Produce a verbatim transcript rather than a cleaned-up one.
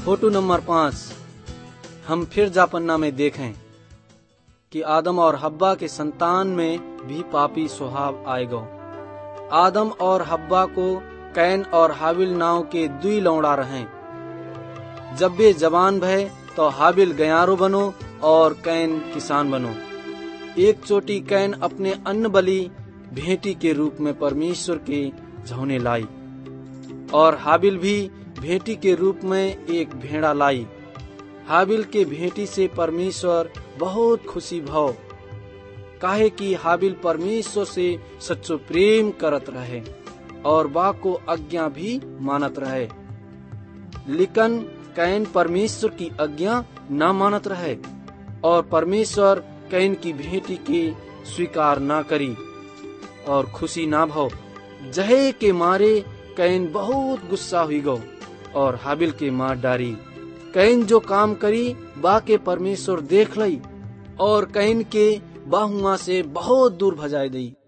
Photo number पाँच हम फिर जापन्ना में देखें कि आदम और हब्बा के संतान में भी पापी स्वभाव आएगा। आदम और हब्बा को कैन और हाबिल नाव के दुई लौड़ा रहे। जब वे जवान भय तो हाबिल गयारो बनो और कैन किसान बनो। एक चोटी कैन अपने अन्न बलि भेंटी के रूप में परमेश्वर के झौने लाई और हाबिल भी भेंटी के रूप में एक भेड़ा लाई। हाबिल के भेंटी से परमेश्वर बहुत खुशी भव, काहे कि हाबिल परमेश्वर से सच्चो प्रेम करत रहे और बा को आज्ञा भी मानत रहे। लेकिन कैन परमेश्वर की आज्ञा न मानत रहे और परमेश्वर कैन की भेंटी के स्वीकार न करी और खुशी ना भव। जहे के मारे कैन बहुत गुस्सा हुई गो और हाबिल के मार डारी। कैन जो काम करी बा के परमेश्वर देख लई और कैन के बाहुआ से बहुत दूर भजाए दी।